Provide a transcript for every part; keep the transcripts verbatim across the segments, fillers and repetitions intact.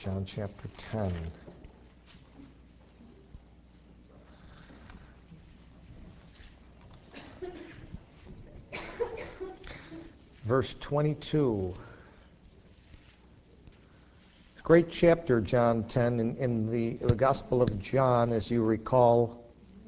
John chapter ten. Verse twenty-two. Great chapter, John ten. In, in the, the Gospel of John, as you recall,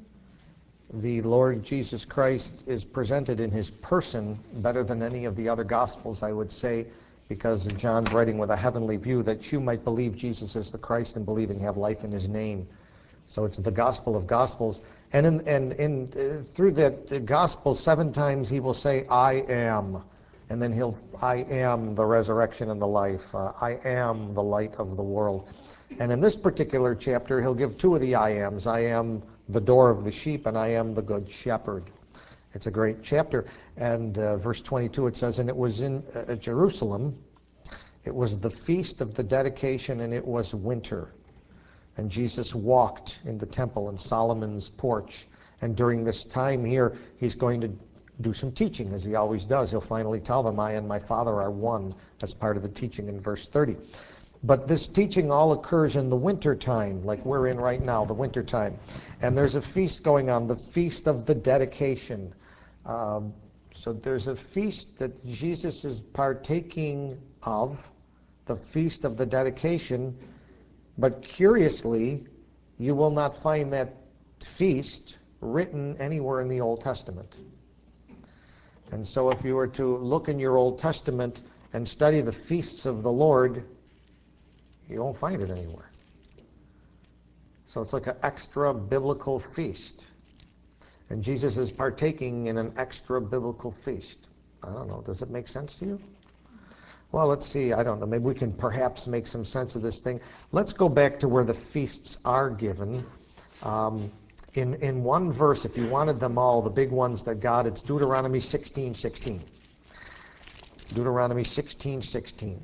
the Lord Jesus Christ is presented in his person better than any of the other Gospels, I would say, because John's writing with a heavenly view that you might believe Jesus is the Christ and believing have life in his name. So it's the Gospel of Gospels. And in, and in uh, through that Gospel, seven times he will say, I am. And then he'll, I am the resurrection and the life. Uh, I am the light of the world. And in this particular chapter, he'll give two of the I ams. I am the door of the sheep, and I am the good shepherd. It's a great chapter. And uh, verse twenty-two, it says, and it was in uh, Jerusalem. It was the feast of the dedication, and it was winter. And Jesus walked in the temple in Solomon's porch. And during this time here, he's going to do some teaching, as he always does. He'll finally tell them, I and my Father are one. That's part of the teaching in verse thirty. But this teaching all occurs in the winter time, like we're in right now, the winter time. And there's a feast going on, the Feast of the Dedication. Um, so there's a feast that Jesus is partaking of, the Feast of the Dedication. But curiously, you will not find that feast written anywhere in the Old Testament. And so if you were to look in your Old Testament and study the feasts of the Lord, you won't find it anywhere. So it's like an extra biblical feast. And Jesus is partaking in an extra biblical feast. I don't know, does it make sense to you? Well, let's see, I don't know, maybe we can perhaps make some sense of this thing. Let's go back to where the feasts are given. Um, In, in one verse, if you wanted them all, the big ones that God, it's Deuteronomy sixteen sixteen. Deuteronomy sixteen sixteen.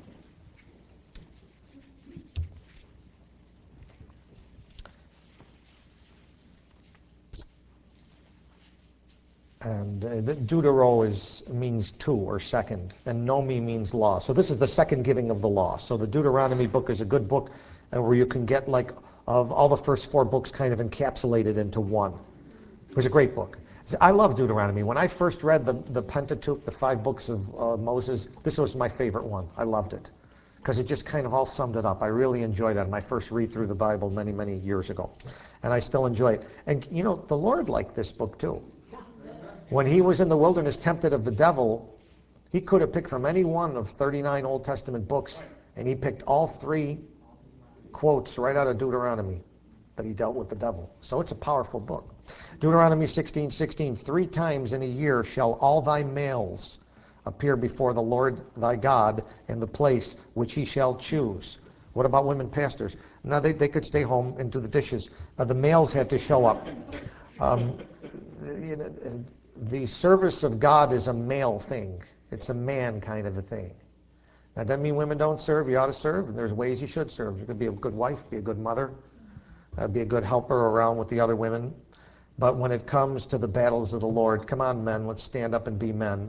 And uh, the Deutero is, means two or second, and Nomi means law. So this is the second giving of the law. So the Deuteronomy book is a good book uh, where you can get like of all the first four books kind of encapsulated into one. It was a great book. I love Deuteronomy. When I first read the, the Pentateuch, the five books of uh, Moses, this was my favorite one. I loved it because it just kind of all summed it up. I really enjoyed it on my first read through the Bible many, many years ago. And I still enjoy it. And, you know, the Lord liked this book, too. When he was in the wilderness tempted of the devil, he could have picked from any one of thirty-nine Old Testament books, and he picked all three quotes right out of Deuteronomy that he dealt with the devil. So it's a powerful book. Deuteronomy sixteen sixteen, three times in a year shall all thy males appear before the Lord thy God in the place which he shall choose. What about women pastors? Now they, they could stay home and do the dishes. Uh, the males had to show up. Um, you know, the service of God is a male thing. It's a man kind of a thing. That doesn't mean women don't serve. You ought to serve, and there's ways you should serve. You could be a good wife, be a good mother, uh, be a good helper around with the other women. But when it comes to the battles of the Lord, come on, men, let's stand up and be men.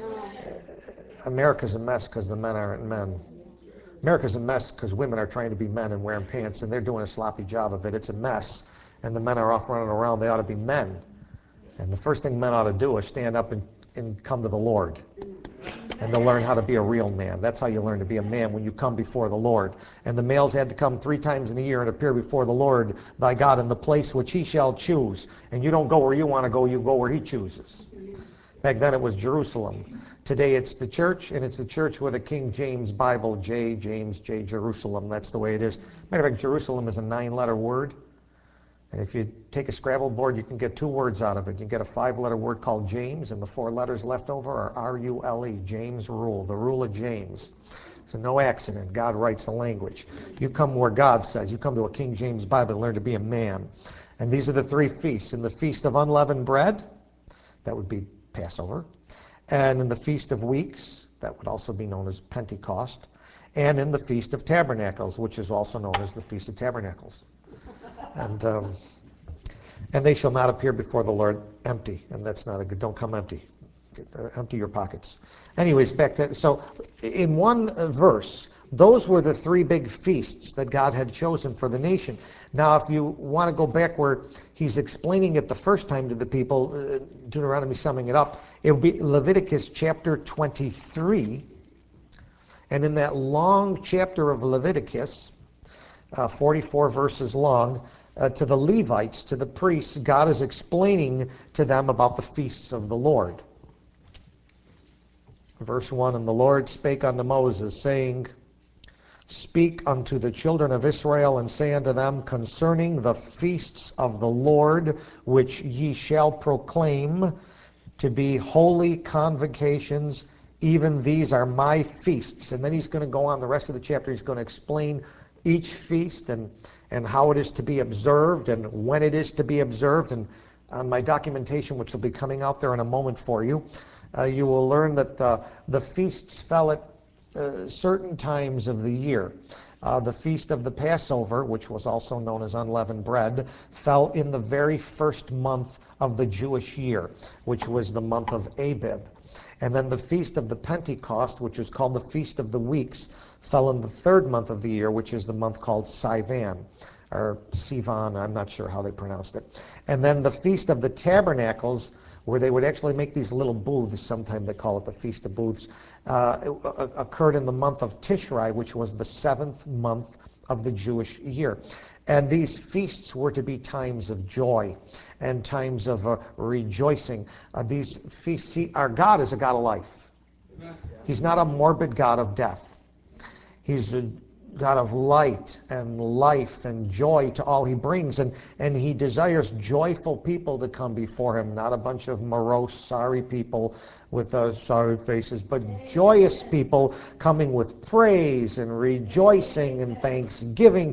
America's a mess because the men aren't men. America's a mess because women are trying to be men and wearing pants, and they're doing a sloppy job of it. It's a mess, and the men are off running around. They ought to be men. And the first thing men ought to do is stand up and, and come to the Lord. And they'll learn how to be a real man. That's how you learn to be a man, when you come before the Lord. And the males had to come three times in a year and appear before the Lord thy God in the place which he shall choose. And you don't go where you want to go, you go where he chooses. Back then it was Jerusalem. Today it's the church, and it's the church with a King James Bible, J, James, J, Jerusalem. That's the way it is. Matter of fact, Jerusalem is a nine-letter word. And if you take a Scrabble board, you can get two words out of it. You get a five-letter word called James, and the four letters left over are R U L E, James Rule, the rule of James. So no accident. God writes the language. You come where God says. You come to a King James Bible to learn to be a man. And these are the three feasts. In the Feast of Unleavened Bread, that would be Passover. And in the Feast of Weeks, that would also be known as Pentecost. And in the Feast of Tabernacles, which is also known as the Feast of Tabernacles. And um, and they shall not appear before the Lord empty. And that's not a good, don't come empty. Get, uh, empty your pockets. Anyways, back to, so in one uh, verse, Those were the three big feasts that God had chosen for the nation. Now, if you want to go back where he's explaining it the first time to the people, uh, Deuteronomy summing it up, it would be Leviticus chapter twenty-three. And in that long chapter of Leviticus, uh, forty-four verses long, uh, to the Levites, to the priests, God is explaining to them about the feasts of the Lord. Verse one, and the Lord spake unto Moses, saying, Speak unto the children of Israel, and say unto them concerning the feasts of the Lord, which ye shall proclaim to be holy convocations, even these are my feasts. And then he's going to go on the rest of the chapter. He's going to explain each feast and, and how it is to be observed and when it is to be observed. And on my documentation, which will be coming out there in a moment for you, uh, you will learn that the, the feasts fell at Uh, certain times of the year. Uh, the Feast of the Passover, which was also known as unleavened bread, fell in the very first month of the Jewish year, which was the month of Abib. And then the Feast of the Pentecost, which is called the Feast of the Weeks, fell in the third month of the year, which is the month called Sivan, or Sivan, I'm not sure how they pronounced it. And then the Feast of the Tabernacles, where they would actually make these little booths, sometimes they call it the Feast of Booths, uh, occurred in the month of Tishrei, which was the seventh month of the Jewish year. And these feasts were to be times of joy and times of uh, rejoicing. Uh, these feasts, he, our God is a God of life. He's not a morbid God of death. He's a God of light and life and joy to all he brings. And, and he desires joyful people to come before him, not a bunch of morose, sorry people with uh, sorry faces, but joyous people coming with praise and rejoicing and thanksgiving.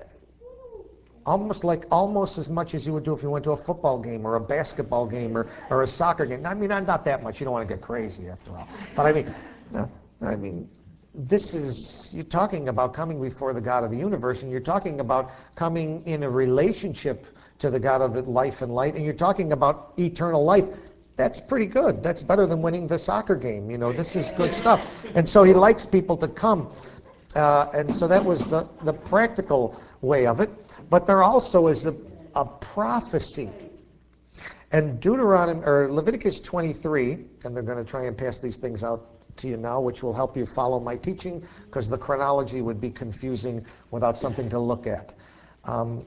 Almost like, almost as much as you would do if you went to a football game or a basketball game or, or a soccer game. I mean, not that much. You don't want to get crazy after all. But I mean, I mean, this is, you're talking about coming before the God of the universe, and you're talking about coming in a relationship to the God of the life and light, and you're talking about eternal life. That's pretty good. That's better than winning the soccer game. You know, this is good stuff. And so he likes people to come. Uh, and so that was the, the practical way of it. But there also is a, a prophecy. And Deuteronomy, or Leviticus twenty-three, and they're going to try and pass these things out to you now, which will help you follow my teaching, because the chronology would be confusing without something to look at. Um,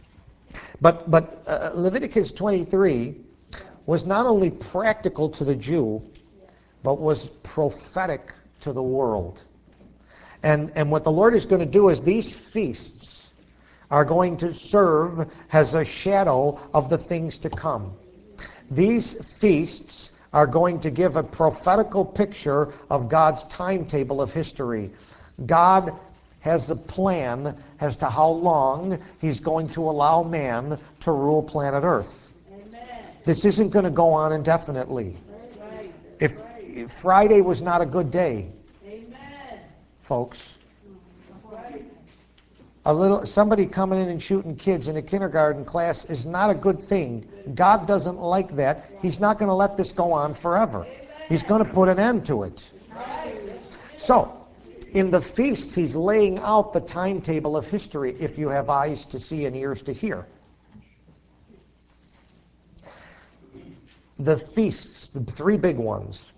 but but uh, Leviticus twenty-three was not only practical to the Jew, but was prophetic to the world. And, and what the Lord is going to do is these feasts are going to serve as a shadow of the things to come. These feasts are going to give a prophetical picture of God's timetable of history. God has a plan as to how long he's going to allow man to rule planet Earth. Amen. This isn't going to go on indefinitely. Right. If, if Friday was not a good day, Amen. Folks, a little somebody coming in and shooting kids in a kindergarten class is not a good thing. God doesn't like that. He's not going to let this go on forever. He's going to put an end to it. So, in the feasts, he's laying out the timetable of history, if you have eyes to see and ears to hear. The feasts, the three big ones.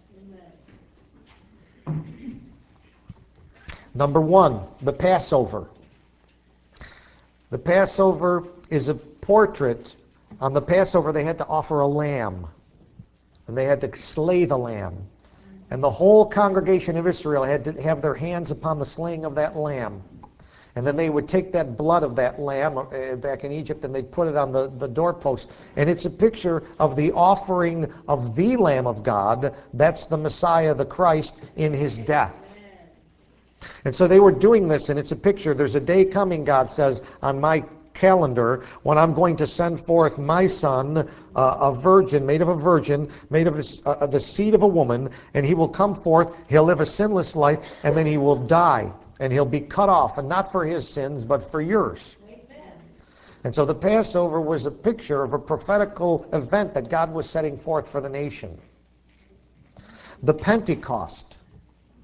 Number one, the Passover. The Passover is a portrait. On the Passover, they had to offer a lamb, and they had to slay the lamb. And the whole congregation of Israel had to have their hands upon the slaying of that lamb. And then they would take that blood of that lamb uh, back in Egypt, and they'd put it on the, the doorpost. And it's a picture of the offering of the Lamb of God. That's the Messiah, the Christ, in his death. And so they were doing this, and it's a picture. There's a day coming, God says, on my calendar, when I'm going to send forth my son, uh, a virgin, made of a virgin, made of this, uh, the seed of a woman, and he will come forth, he'll live a sinless life, and then he will die, and he'll be cut off, and not for his sins, but for yours. Amen. And so the Passover was a picture of a prophetical event that God was setting forth for the nation. The Pentecost.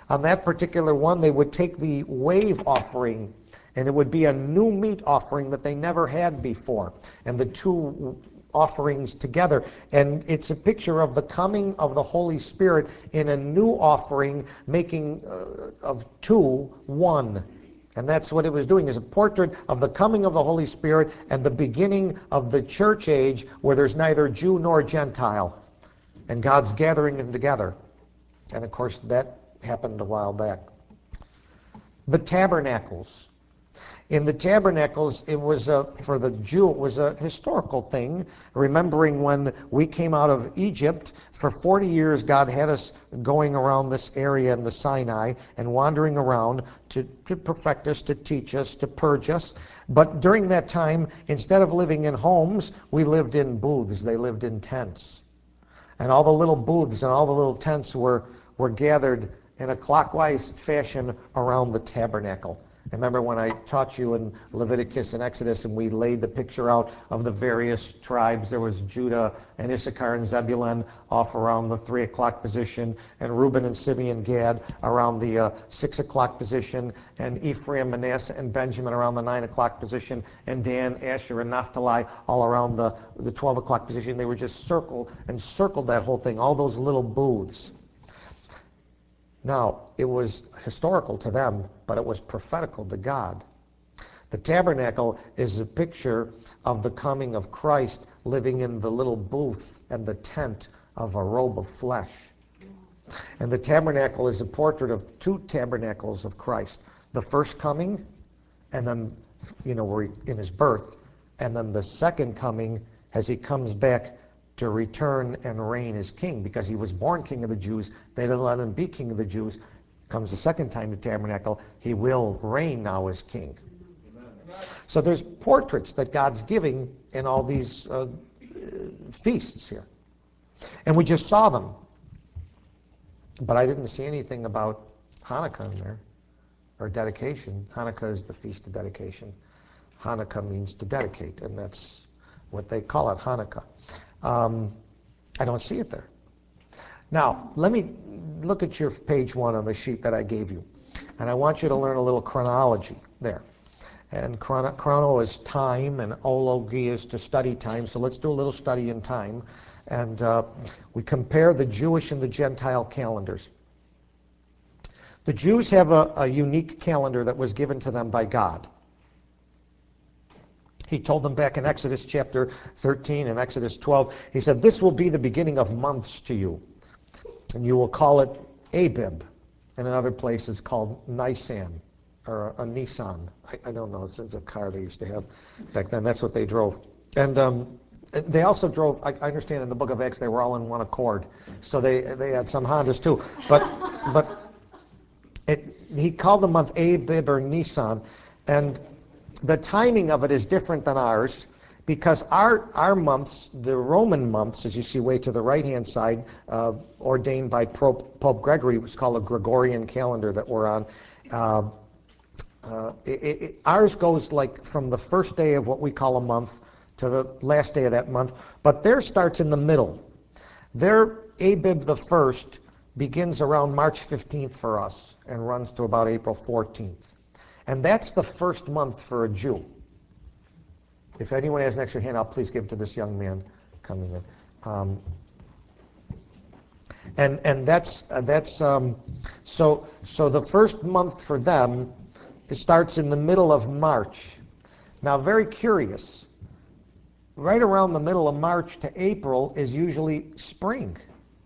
On that particular one, they would take the wave offering, and it would be a new meat offering that they never had before. And the two offerings together. And it's a picture of the coming of the Holy Spirit in a new offering, making uh, of two one. And that's what it was doing, is a portrait of the coming of the Holy Spirit and the beginning of the church age where there's neither Jew nor Gentile. And God's gathering them together. And of course, that happened a while back. The tabernacles. In the tabernacles, it was a, for the Jew, it was a historical thing, remembering when we came out of Egypt. For forty years, God had us going around this area in the Sinai and wandering around to, to perfect us, to teach us, to purge us. But during that time, instead of living in homes, we lived in booths. They lived in tents. And all the little booths and all the little tents were, were gathered in a clockwise fashion around the tabernacle. Remember when I taught you in Leviticus and Exodus, and we laid the picture out of the various tribes? There was Judah and Issachar and Zebulun off around the three o'clock position, and Reuben and Simeon, Gad around the uh, six o'clock position, and Ephraim, Manasseh, and Benjamin around the nine o'clock position, and Dan, Asher, and Naphtali all around the, the twelve o'clock position. They were just circled and circled that whole thing, all those little booths. Now, it was historical to them, but it was prophetical to God. The tabernacle is a picture of the coming of Christ living in the little booth and the tent of a robe of flesh. And the tabernacle is a portrait of two tabernacles of Christ. The first coming, and then, you know, where he, in his birth, and then the second coming as he comes back to return and reign as king, because he was born king of the Jews. They didn't let him be king of the Jews. Comes the second time to tabernacle, he will reign now as king. Amen. So there's portraits that God's giving in all these uh, feasts here. And we just saw them. But I didn't see anything about Hanukkah in there, or dedication. Hanukkah is the feast of dedication. Hanukkah means to dedicate, and that's what they call it, Hanukkah. Um, I don't see it there. Now, let me look at your page one on the sheet that I gave you. And I want you to learn a little chronology there. And chrono, chrono is time, and ology is to study time. So let's do a little study in time. And uh, we compare the Jewish and the Gentile calendars. The Jews have a, a unique calendar that was given to them by God. He told them back in Exodus chapter thirteen and Exodus twelve, he said, "This will be the beginning of months to you, and you will call it Abib." And in other places called Nisan, or a, a Nissan. I, I don't know, it's, it's a car they used to have back then. That's what they drove. And um, they also drove, I, I understand in the book of Acts, they were all in one accord. So they, they had some Hondas too. But, but it, he called the month Abib or Nisan, and the timing of it is different than ours, because our our months, the Roman months, as you see way to the right-hand side, uh, ordained by Pope, Pope Gregory, was called a Gregorian calendar that we're on. Uh, uh, it, it, ours goes like from the first day of what we call a month to the last day of that month, but theirs starts in the middle. Their Abib the first begins around March fifteenth for us and runs to about April fourteenth. And that's the first month for a Jew. If anyone has an extra handout, please give it to this young man coming in. Um, and and that's uh, that's um, so so the first month for them, it starts in the middle of March. Now, very curious. Right around the middle of March to April is usually spring,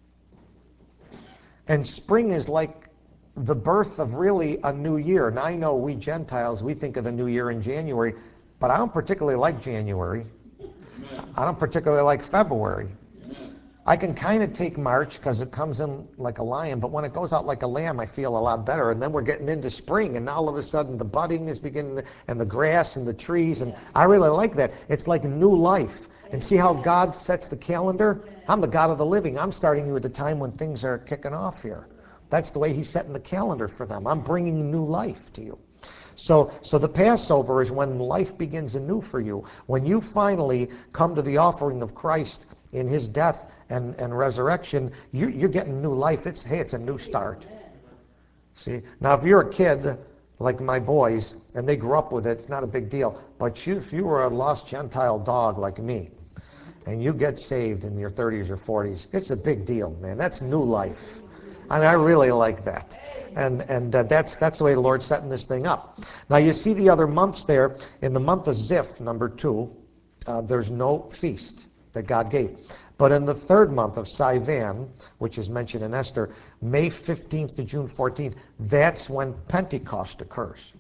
and spring is like the birth of really a new year. Now, I know we Gentiles, we think of the new year in January, but I don't particularly like January. Amen. I don't particularly like February. Amen. I can kind of take March because it comes in like a lion, but when it goes out like a lamb, I feel a lot better. And then we're getting into spring, and now all of a sudden the budding is beginning, and the grass and the trees, and I really like that. It's like a new life. And see how God sets the calendar? I'm the God of the living. I'm starting you at the time when things are kicking off here. That's the way he's setting the calendar for them. I'm bringing new life to you. So, so the Passover is when life begins anew for you. When you finally come to the offering of Christ in his death and, and resurrection, you, you're getting new life. It's, hey, it's a new start. See, now if you're a kid like my boys and they grew up with it, it's not a big deal. But you, if you were a lost Gentile dog like me, and you get saved in your thirties or forties, it's a big deal, man. That's new life. I mean, I really like that. And and uh, that's that's the way the Lord's setting this thing up. Now you see the other months there. In the month of Ziph, number two, uh, there's no feast that God gave. But in the third month of Sivan, which is mentioned in Esther, May fifteenth to June fourteenth, that's when Pentecost occurs.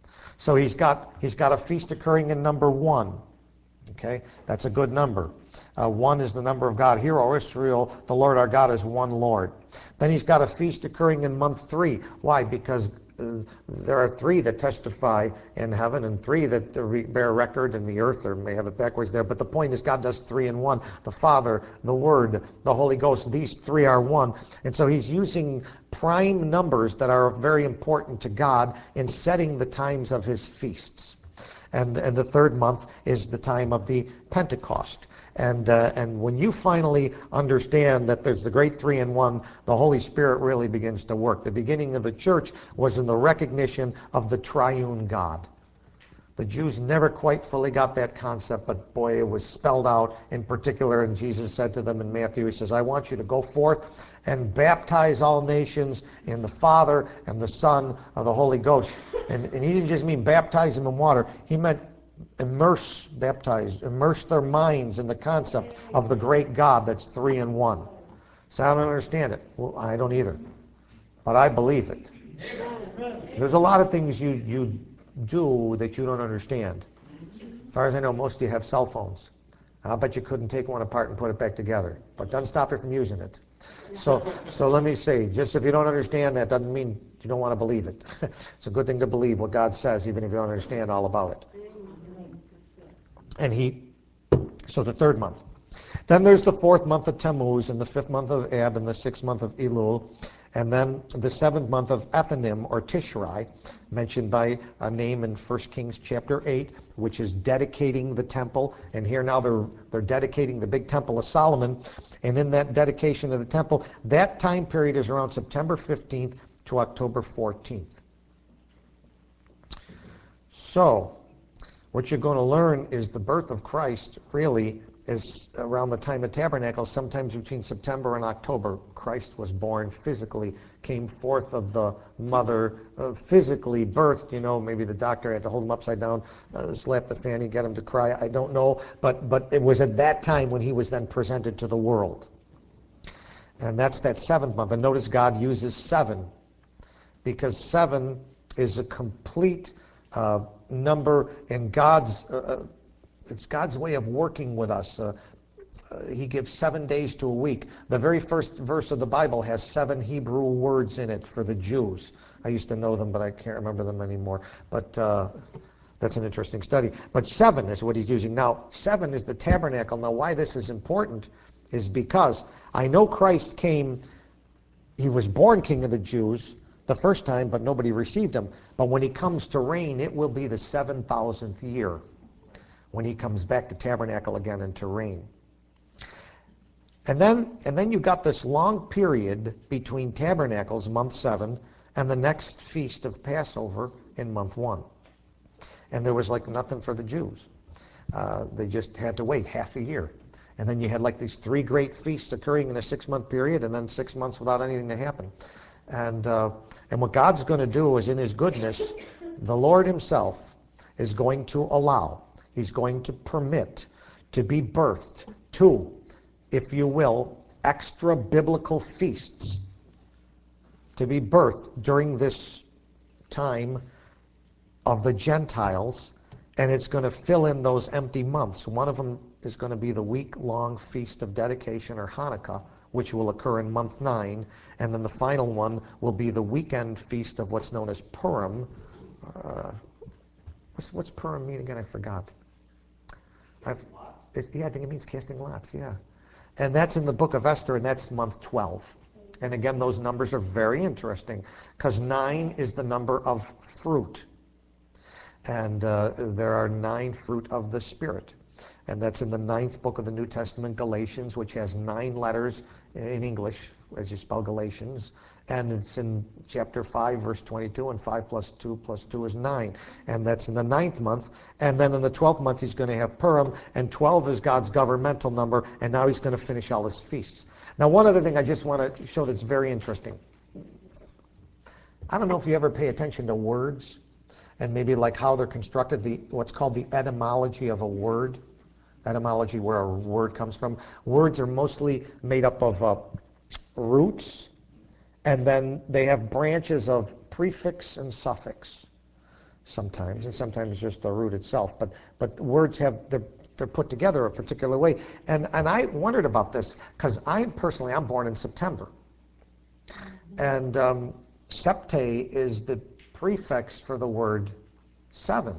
So he's got he's got a feast occurring in number one. Okay, that's a good number. Uh, one is the number of God. Hear, O Israel, the Lord our God is one Lord. Then he's got a feast occurring in month three. Why? Because uh, there are three that testify in heaven and three that uh, re- bear record in the earth, or may have it backwards there. But the point is God does three in one. The Father, the Word, the Holy Ghost, these three are one. And so he's using prime numbers that are very important to God in setting the times of his feasts. And, and the third month is the time of the Pentecost. And, uh, and when you finally understand that there's the great three in one, the Holy Spirit really begins to work. The beginning of the church was in the recognition of the triune God. The Jews never quite fully got that concept, but boy, it was spelled out in particular. And Jesus said to them in Matthew, he says, I want you to go forth and baptize all nations in the Father and the Son of the Holy Ghost. And, and he didn't just mean baptize them in water. He meant immerse, baptize, immerse their minds in the concept of the great God that's three in one. So I don't understand it. Well, I don't either. But I believe it. There's a lot of things you, you do that you don't understand. As far as I know, most of you have cell phones. I'll bet you couldn't take one apart and put it back together. But doesn't stop you from using it. So, so let me say, just if you don't understand that, doesn't mean you don't want to believe it. It's a good thing to believe what God says, even if you don't understand all about it. And he, so the third month. Then there's the fourth month of Tammuz, and the fifth month of Ab, and the sixth month of Elul, and then the seventh month of Ethanim, or Tishri, mentioned by a name in First Kings chapter eight, which is dedicating the temple. And here now they're, they're dedicating the big temple of Solomon. And in that dedication of the temple, that time period is around September fifteenth to October fourteenth. So, what you're going to learn is the birth of Christ really is around the time of Tabernacles, sometimes between September and October. Christ was born physically, came forth of the mother, uh, physically birthed. You know, maybe the doctor had to hold him upside down, uh, slap the fanny, get him to cry. I don't know. But, but it was at that time when he was then presented to the world. And that's that seventh month. And notice God uses seven, because seven is a complete uh, number in God's, uh, it's God's way of working with us. Uh, uh, he gives seven days to a week. The very first verse of the Bible has seven Hebrew words in it for the Jews. I used to know them, but I can't remember them anymore. But uh, that's an interesting study. But seven is what he's using. Now, seven is the tabernacle. Now, why this is important is because I know Christ came, he was born King of the Jews the first time, but nobody received him. But when he comes to reign, it will be the seven thousandth year when he comes back to tabernacle again and to reign. And then, and then you got this long period between tabernacles, month seven, and the next feast of Passover in month one. And there was like nothing for the Jews. Uh, they just had to wait half a year. And then you had like these three great feasts occurring in a six-month period, and then six months without anything to happen. And, uh, and what God's going to do is, in his goodness, the Lord himself is going to allow, he's going to permit to be birthed two, if you will, extra biblical feasts to be birthed during this time of the Gentiles, and it's going to fill in those empty months. One of them is going to be the week-long Feast of Dedication, or Hanukkah, which will occur in month nine, and then the final one will be the weekend feast of what's known as Purim. Uh, what's, what's Purim mean again? I forgot. I've, it, yeah, I think it means casting lots, yeah. And that's in the book of Esther, and that's month twelve. And again, those numbers are very interesting, because nine is the number of fruit. And uh, there are nine fruit of the Spirit. And that's in the ninth book of the New Testament, Galatians, which has nine letters in English, as you spell Galatians. And it's in chapter five, verse twenty-two, and five plus two plus two is nine. And that's in the ninth month. And then in the twelfth month, he's going to have Purim, and twelve is God's governmental number, and now he's going to finish all his feasts. Now, one other thing I just want to show that's very interesting. I don't know if you ever pay attention to words, and maybe like how they're constructed, the what's called the etymology of a word. Etymology, where a word comes from. Words are mostly made up of uh, roots, and then they have branches of prefix and suffix sometimes, and sometimes just the root itself. But but words have, they're, they're put together a particular way. And, and I wondered about this, because I personally, I'm born in September. And um, septe is the prefix for the word seven.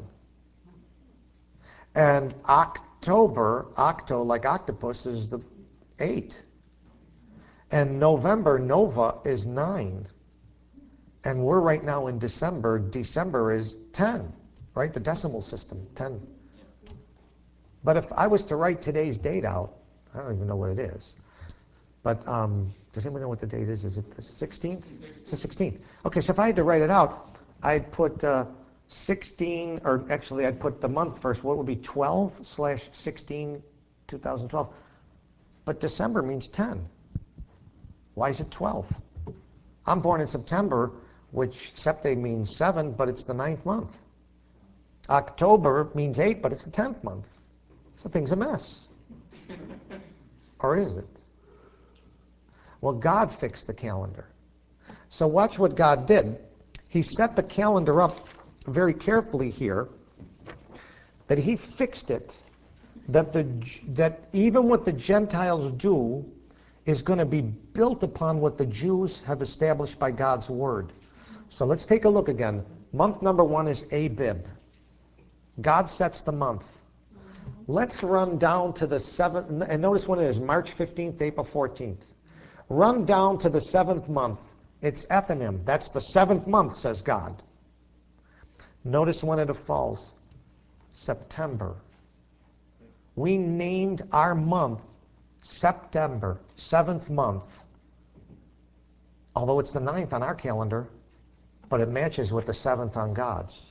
And October, octo, like octopus, is the eight. And November, nova, is nine. And we're right now in December. December is ten, right? The decimal system, ten. But if I was to write today's date out, I don't even know what it is. But um, does anybody know what the date is? Is it the sixteenth? It's the sixteenth. Okay, so if I had to write it out, I'd put uh, sixteen, or actually I'd put the month first. What would be twelve slash sixteen, two thousand twelve? But December means ten. Why is it twelve? I'm born in September, which septe means seven, but it's the ninth month. October means eight, but it's the tenth month. So thing's a mess. Or is it? Well, God fixed the calendar. So watch what God did. He set the calendar up very carefully here, that he fixed it, that the that even what the Gentiles do is going to be built upon what the Jews have established by God's word. So let's take a look again. Month number one is Abib. God sets the month. Let's run down to the seventh, and notice when it is, March fifteenth, April fourteenth. Run down to the seventh month. It's Ethanim. That's the seventh month, says God. Notice when it falls. September. We named our month September, seventh month. Although it's the ninth on our calendar, but it matches with the seventh on God's.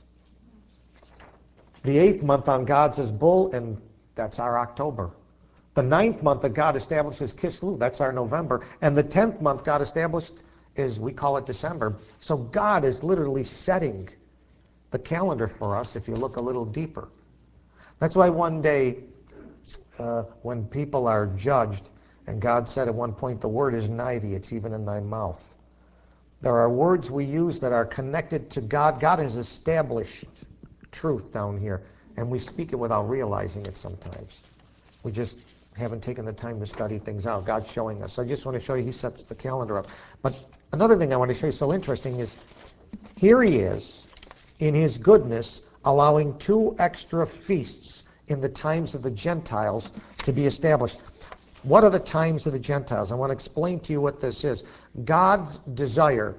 The eighth month on God's is Bull, and that's our October. The ninth month that God established is Kislev, that's our November. And the tenth month God established is, we call it December. So God is literally setting the calendar for us if you look a little deeper. That's why one day, uh, when people are judged, and God said at one point, the word is nigh thee, it's even in thy mouth. There are words we use that are connected to God. God has established truth down here, and we speak it without realizing it sometimes. We just haven't taken the time to study things out. God's showing us. So I just want to show you he sets the calendar up. But another thing I want to show you so interesting is here he is in his goodness allowing two extra feasts in the times of the Gentiles to be established. What are the times of the Gentiles? I want to explain to you what this is. God's desire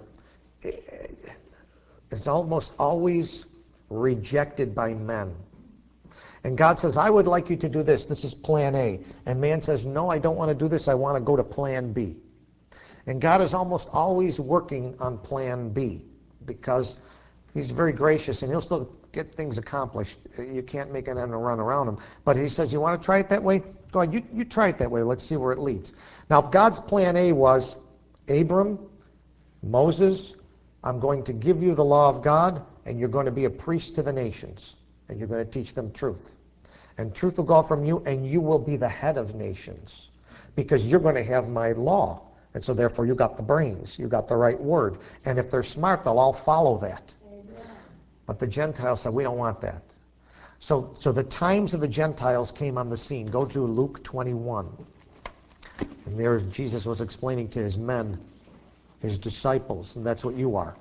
is almost always rejected by men. And God says, I would like you to do this. This is plan A. And man says, no, I don't want to do this. I want to go to plan B. And God is almost always working on plan B because he's very gracious and he'll still get things accomplished. You can't make an end run around him. But he says, you want to try it that way? Go ahead, you, you try it that way. Let's see where it leads. Now, God's plan A was Abram, Moses, I'm going to give you the law of God, and you're going to be a priest to the nations, and you're going to teach them truth. And truth will go from you, and you will be the head of nations, because you're going to have my law. And so therefore you got the brains, you got the right word. And if they're smart, they'll all follow that. Amen. But the Gentiles said, we don't want that. So, so the times of the Gentiles came on the scene. Go to Luke twenty-one. And there Jesus was explaining to his men, his disciples, and that's what you are.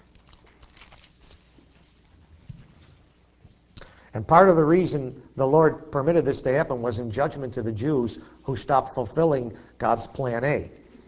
And part of the reason the Lord permitted this to happen was in judgment to the Jews who stopped fulfilling God's plan A.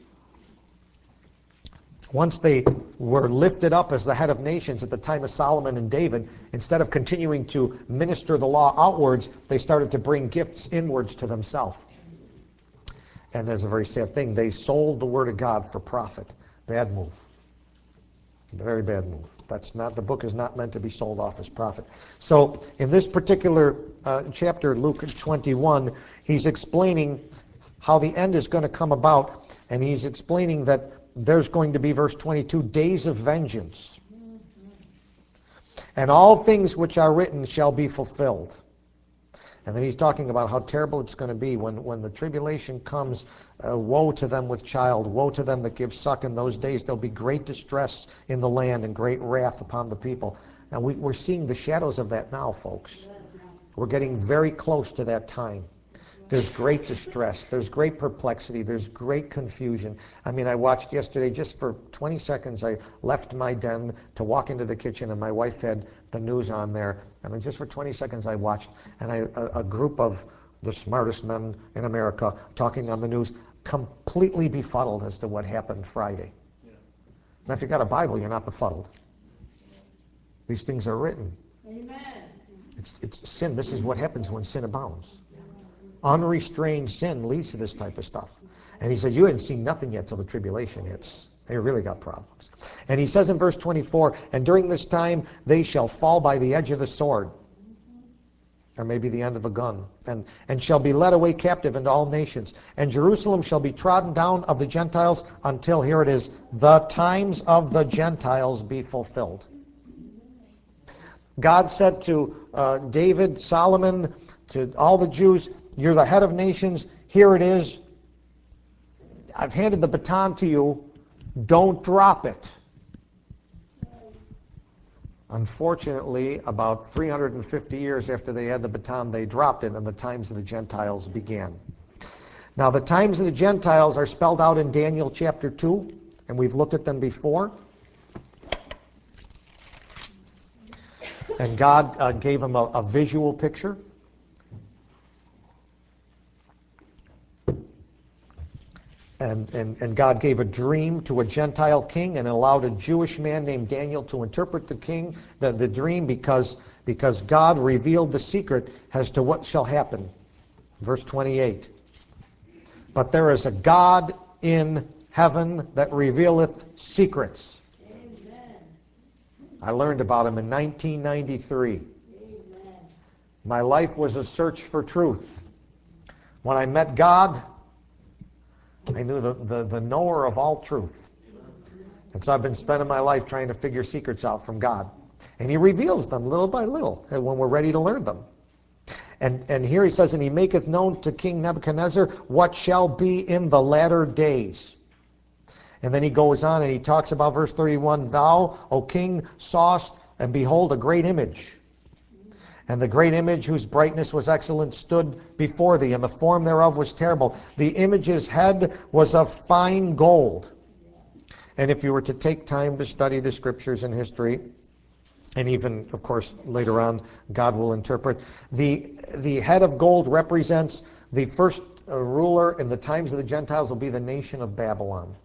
Once they were lifted up as the head of nations at the time of Solomon and David, instead of continuing to minister the law outwards, they started to bring gifts inwards to themselves. And there's a very sad thing. They sold the Word of God for profit. Bad move. Very bad move. That's not, the book is not meant to be sold off as profit. So in this particular uh, chapter, Luke twenty-one, he's explaining how the end is going to come about. And he's explaining that there's going to be, verse twenty-two, days of vengeance. And all things which are written shall be fulfilled. And then he's talking about how terrible it's going to be when, when the tribulation comes. Uh, woe to them with child, woe to them that give suck. In those days there'll be great distress in the land and great wrath upon the people. And we, we're seeing the shadows of that now, folks. We're getting very close to that time. There's great distress. There's great perplexity. There's great confusion. I mean, I watched yesterday, just for twenty seconds, I left my den to walk into the kitchen, and my wife had the news on there. And then just for twenty seconds, I watched, and I, a, a group of the smartest men in America talking on the news, completely befuddled as to what happened Friday. Yeah. Now, if you've got a Bible, you're not befuddled. These things are written. Amen. It's, it's sin. This is what happens when sin abounds. Unrestrained sin leads to this type of stuff. And he says, you haven't seen nothing yet till the tribulation hits. They really got problems. And he says in verse twenty-four, and during this time they shall fall by the edge of the sword, or maybe the end of a gun, and, and shall be led away captive into all nations. And Jerusalem shall be trodden down of the Gentiles until, here it is, the times of the Gentiles be fulfilled. God said to uh, David, Solomon, to all the Jews, you're the head of nations. Here it is. I've handed the baton to you. Don't drop it. Unfortunately, about three hundred fifty years after they had the baton, they dropped it, and the times of the Gentiles began. Now, the times of the Gentiles are spelled out in Daniel chapter two, and we've looked at them before. And God uh, gave them a, a visual picture. And, and, and God gave a dream to a Gentile king and allowed a Jewish man named Daniel to interpret the king, the, the dream, because, because God revealed the secret as to what shall happen. Verse twenty-eight. But there is a God in heaven that revealeth secrets. Amen. I learned about him in nineteen ninety-three. Amen. My life was a search for truth. When I met God, I knew the, the, the knower of all truth. And so I've been spending my life trying to figure secrets out from God. And he reveals them little by little when we're ready to learn them. And, and here he says, and he maketh known to King Nebuchadnezzar what shall be in the latter days. And then he goes on and he talks about verse thirty-one, thou, O king, sawest, and behold, a great image. And the great image, whose brightness was excellent, stood before thee, and the form thereof was terrible. The image's head was of fine gold. And if you were to take time to study the scriptures and history, and even, of course, later on, God will interpret, the, the head of gold represents the first uh, ruler in the times of the Gentiles will be the nation of Babylon.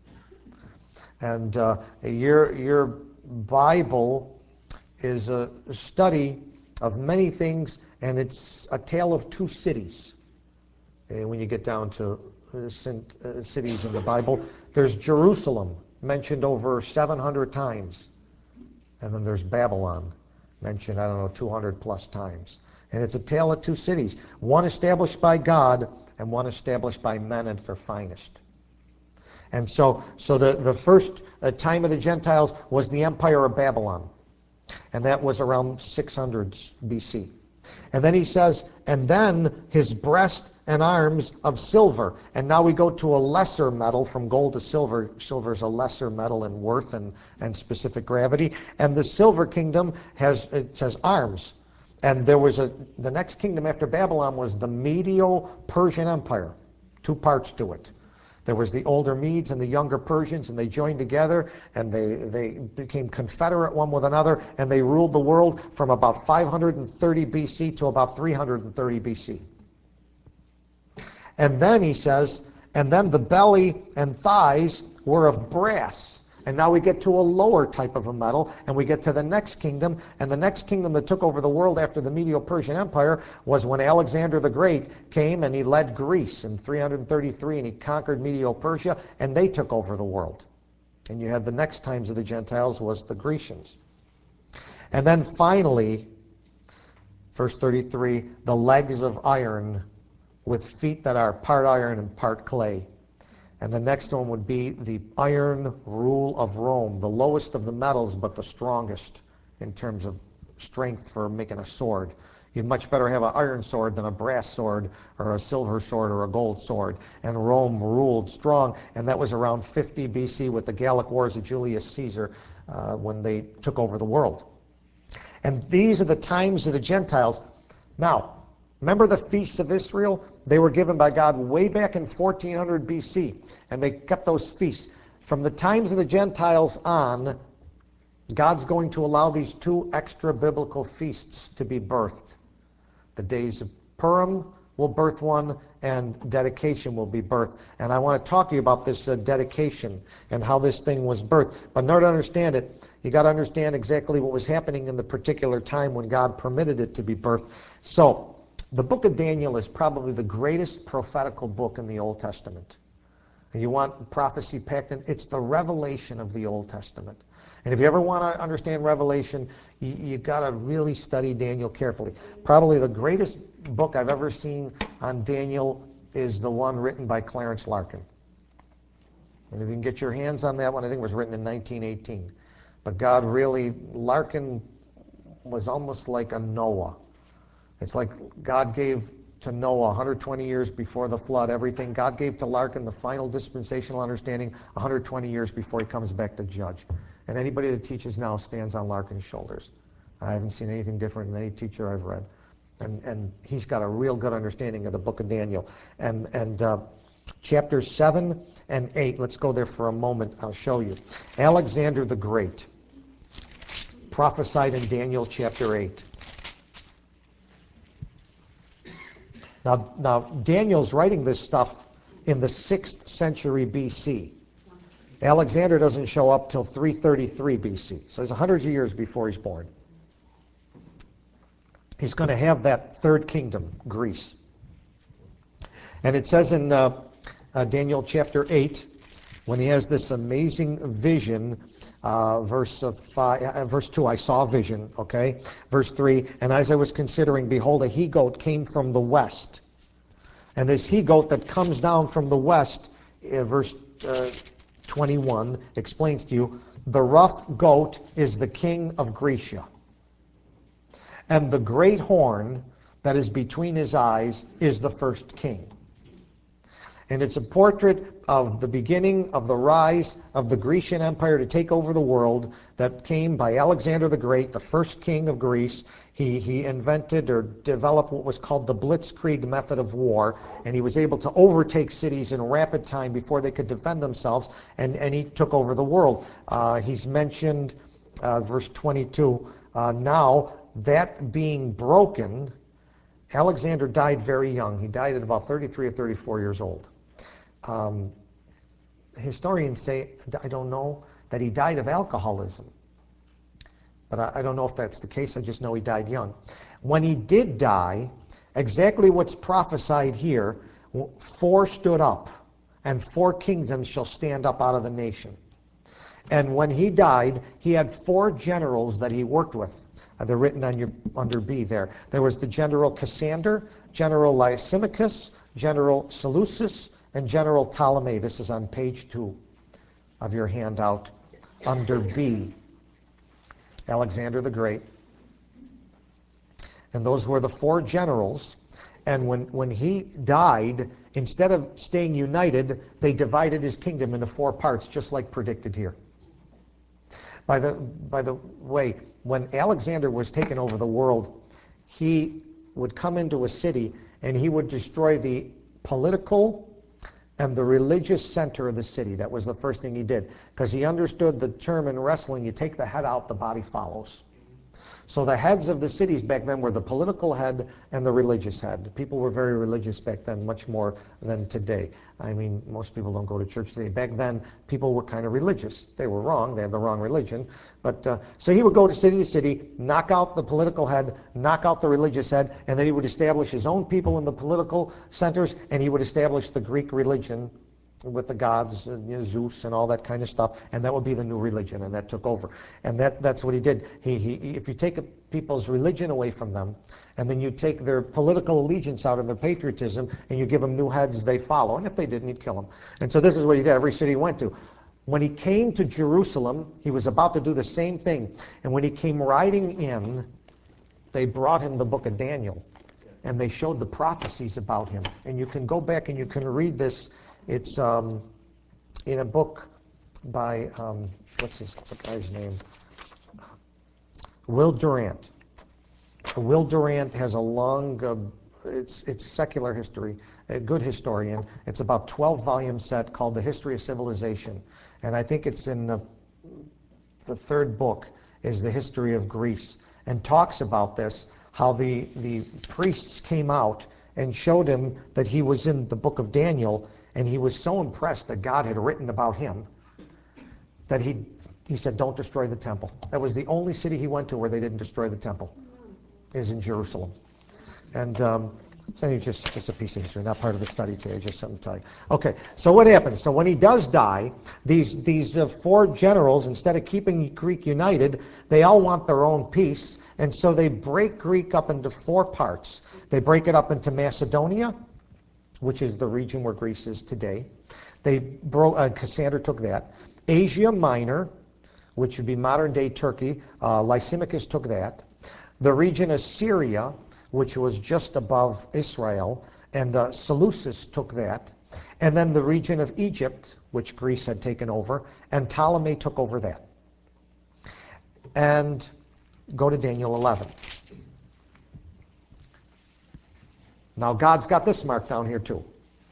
And uh, your, your Bible is a study of many things, and it's a tale of two cities. And when you get down to uh, cities in the Bible, there's Jerusalem, mentioned over seven hundred times. And then there's Babylon, mentioned, I don't know, two hundred plus times. And it's a tale of two cities, one established by God and one established by men at their finest. And so, so the, the first uh, time of the Gentiles was the empire of Babylon. And that was around six hundreds B C. And then he says, and then his breast and arms of silver. And now we go to a lesser metal, from gold to silver. Silver is a lesser metal in worth and, and specific gravity. And the silver kingdom has, it says, arms. And there was a, the next kingdom after Babylon was the Medo-Persian Empire. Two parts to it. There was the older Medes and the younger Persians, and they joined together, and they, they became confederate one with another, and they ruled the world from about five hundred thirty B C to about three hundred thirty B C. And then he says, and then the belly and thighs were of brass, And now we get to a lower type of a metal, and we get to the next kingdom. And the next kingdom that took over the world after the Medo-Persian Empire was when Alexander the Great came and he led Greece in three hundred thirty-three, and he conquered Medo-Persia, and they took over the world. And you had the next times of the Gentiles was the Grecians. And then finally, verse thirty-three, the legs of iron with feet that are part iron and part clay. And the next one would be the iron rule of Rome, the lowest of the metals, but the strongest in terms of strength for making a sword. You'd much better have an iron sword than a brass sword or a silver sword or a gold sword. And Rome ruled strong, and that was around fifty B C with the Gallic Wars of Julius Caesar uh, when they took over the world. And these are the times of the Gentiles. Now, remember the feasts of Israel? They were given by God way back in fourteen hundred B C, and they kept those feasts. From the times of the Gentiles on, God's going to allow these two extra biblical feasts to be birthed. The days of Purim will birth one, and dedication will be birthed. And I want to talk to you about this uh, dedication and how this thing was birthed. But in order to understand it, you got to understand exactly what was happening in the particular time when God permitted it to be birthed. So, the book of Daniel is probably the greatest prophetical book in the Old Testament. And you want prophecy packed in, it's the revelation of the Old Testament. And if you ever want to understand Revelation, you, you got to really study Daniel carefully. Probably the greatest book I've ever seen on Daniel is the one written by Clarence Larkin. And if you can get your hands on that one, I think it was written in nineteen eighteen. But God really, Larkin was almost like a Noah. It's like God gave to Noah one hundred twenty years before the flood everything. God gave to Larkin the final dispensational understanding one hundred twenty years before he comes back to judge. And anybody that teaches now stands on Larkin's shoulders. I haven't seen anything different than any teacher I've read. And, and he's got a real good understanding of the book of Daniel. And, and uh, chapters seven and eight, let's go there for a moment. I'll show you. Alexander the Great, prophesied in Daniel chapter eight. Now, now, Daniel's writing this stuff in the sixth century B C. Alexander doesn't show up till three thirty-three B C, so it's hundreds of years before he's born. He's going to have that third kingdom, Greece. And it says in uh, uh, Daniel chapter eight, when he has this amazing vision, uh, verse of five, uh, verse two, I saw a vision, okay? Verse three, and as I was considering, behold, a he-goat came from the west. And this he-goat that comes down from the west, uh, verse uh, twenty-one, explains to you, the rough goat is the king of Grecia. And the great horn that is between his eyes is the first king. And it's a portrait of the beginning of the rise of the Grecian Empire to take over the world that came by Alexander the Great, the first king of Greece. He, he invented or developed what was called the Blitzkrieg method of war, and he was able to overtake cities in rapid time before they could defend themselves, and, and he took over the world. Uh, he's mentioned, uh, verse twenty-two, uh, now that being broken, Alexander died very young. He died at about thirty-three or thirty-four years old. Um, historians say, I don't know, that he died of alcoholism. But I, I don't know if that's the case. I just know he died young. When he did die, exactly what's prophesied here, four stood up, and four kingdoms shall stand up out of the nation. And when he died, he had four generals that he worked with. Uh, they're written on your, under B there. There was the General Cassander, General Lysimachus, General Seleucus, and General Ptolemy. This is on page two of your handout under B. Alexander the Great. And those were the four generals. And when, when he died, instead of staying united, they divided his kingdom into four parts, just like predicted here. By the, by the way, when Alexander was taking over the world, he would come into a city and he would destroy the political and the religious center of the city. That was the first thing he did, because he understood the term in wrestling, you take the head out, the body follows. So the heads of the cities back then were the political head and the religious head. People were very religious back then, much more than today. I mean, most people don't go to church today. Back then, people were kind of religious. They were wrong. They had the wrong religion. But uh, so he would go to city to city, knock out the political head, knock out the religious head, and then he would establish his own people in the political centers, and he would establish the Greek religion with the gods, and, you know, Zeus and all that kind of stuff, and that would be the new religion, and that took over. And that, that's what he did. He, he, if you take a, people's religion away from them, and then you take their political allegiance out and their patriotism, and you give them new heads they follow, and if they didn't, you'd kill them. And so this is what he did every city he went to. When he came to Jerusalem, he was about to do the same thing. And when he came riding in, they brought him the book of Daniel, and they showed the prophecies about him. And you can go back and you can read this. It's um, in a book by, um, what's his guy's name? Will Durant. Will Durant has a long, uh, it's, it's secular history, a good historian. It's about twelve volume set called The History of Civilization. And I think it's in the, the third book is The History of Greece, and talks about this, how the, the priests came out and showed him that he was in the book of Daniel, and he was so impressed that God had written about him that he, he said, don't destroy the temple. That was the only city he went to where they didn't destroy the temple, is in Jerusalem. And um, so it's just, just a piece of history, not part of the study today, just something to tell you. Okay, so what happens? So when he does die, these, these uh, four generals, instead of keeping Greek united, they all want their own piece, and so they break Greek up into four parts. They break it up into Macedonia, which is the region where Greece is today. They broke, uh, Cassander took that. Asia Minor, which would be modern-day Turkey, uh, Lysimachus took that. The region of Syria, which was just above Israel, and uh, Seleucus took that. And then the region of Egypt, which Greece had taken over, and Ptolemy took over that. And go to Daniel eleven. Now God's got this marked down here too.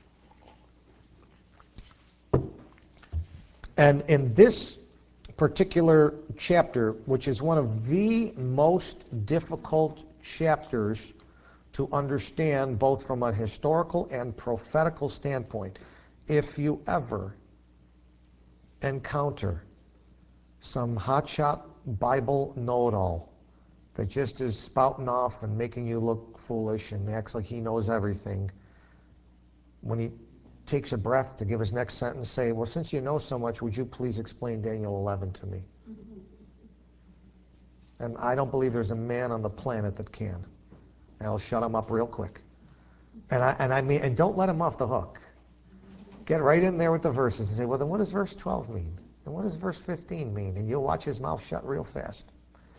And in this particular chapter, which is one of the most difficult chapters to understand both from a historical and prophetical standpoint, if you ever encounter some hotshot Bible know-it-all that just is spouting off and making you look foolish and acts like he knows everything, when he takes a breath to give his next sentence, say, well, since you know so much, would you please explain Daniel eleven to me? And I don't believe there's a man on the planet that can. And I'll shut him up real quick. And I, and I mean, and don't let him off the hook. Get right in there with the verses and say, well, then what does verse twelve mean? And what does verse fifteen mean? And you'll watch his mouth shut real fast.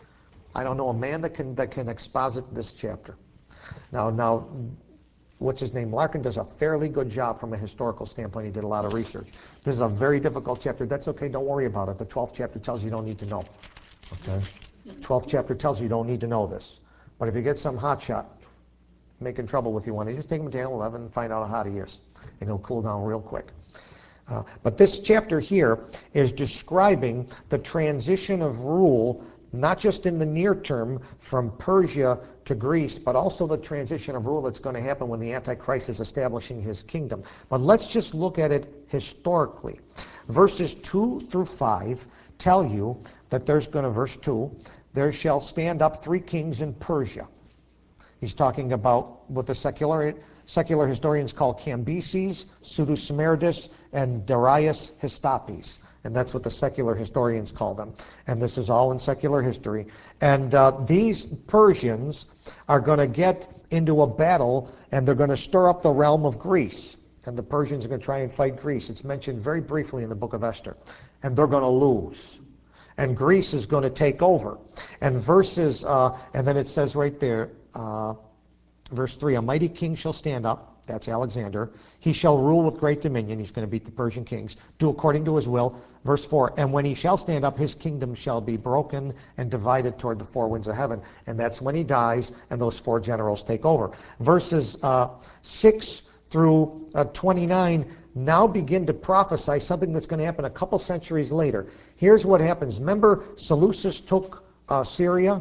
I don't know a man that can that can exposit this chapter. Now, now, what's his name? Larkin does a fairly good job from a historical standpoint. He did a lot of research. This is a very difficult chapter. That's okay. Don't worry about it. The twelfth chapter tells you you don't need to know. Okay? The twelfth chapter tells you you don't need to know this. But if you get some hotshot making trouble with you one day, just take him to Daniel eleven and find out how hot he is. And he'll cool down real quick. Uh, but this chapter here is describing the transition of rule, not just in the near term from Persia to Greece, but also the transition of rule that's going to happen when the Antichrist is establishing his kingdom. But let's just look at it historically. Verses two through five tell you that there's going to, verse two, there shall stand up three kings in Persia. He's talking about what the secular secular historians call Cambyses, Pseudo-Samardus, and Darius Histopes. And that's what the secular historians call them. And this is all in secular history. And uh, these Persians are going to get into a battle, and they're going to stir up the realm of Greece. And the Persians are going to try and fight Greece. It's mentioned very briefly in the book of Esther. And they're going to lose. And Greece is going to take over. And verses, uh, and then it says right there, uh, verse three, a mighty king shall stand up. That's Alexander. He shall rule with great dominion. He's going to beat the Persian kings. Do according to his will. Verse four, and when he shall stand up, his kingdom shall be broken and divided toward the four winds of heaven. And that's when he dies, and those four generals take over. Verses uh, six through uh, twenty-nine now begin to prophesy something that's going to happen a couple centuries later. Here's what happens. Remember, Seleucus took uh, Syria?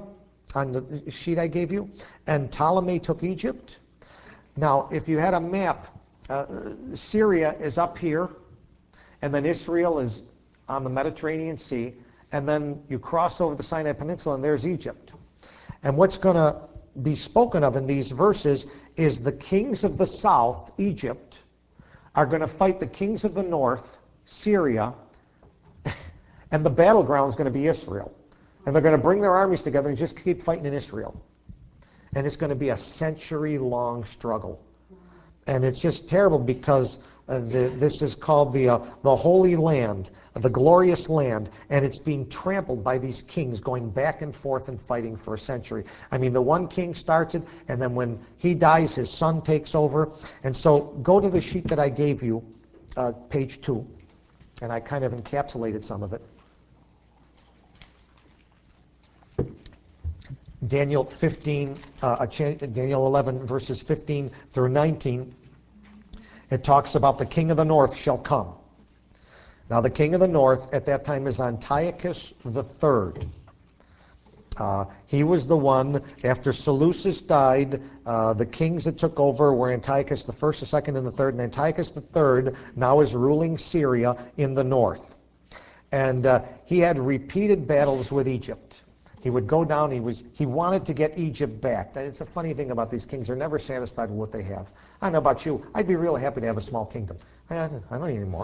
on the sheet I gave you, and Ptolemy took Egypt. Now, if you had a map, uh, Syria is up here, and then Israel is on the Mediterranean Sea, and then you cross over the Sinai Peninsula, and there's Egypt. And what's going to be spoken of in these verses is the kings of the south, Egypt, are going to fight the kings of the north, Syria, and the battleground is going to be Israel. And they're going to bring their armies together and just keep fighting in Israel. And it's going to be a century-long struggle. And it's just terrible because uh, the, this is called the, uh, the Holy Land, the glorious land, and it's being trampled by these kings going back and forth and fighting for a century. I mean, the one king starts it, and then when he dies, his son takes over. And so go to the sheet that I gave you, uh, page two, and I kind of encapsulated some of it. Daniel fifteen, uh, Daniel eleven, verses fifteen through nineteen. It talks about the king of the north shall come. Now, the king of the north at that time is Antiochus the third. Uh, he was the one, after Seleucus died, uh, the kings that took over were Antiochus the first, the second, and the third. And Antiochus the third now is ruling Syria in the north. And uh, he had repeated battles with Egypt. He would go down, he was he wanted to get Egypt back. It's a funny thing about these kings, they're never satisfied with what they have. I don't know about you, I'd be really happy to have a small kingdom. I, I don't need any more.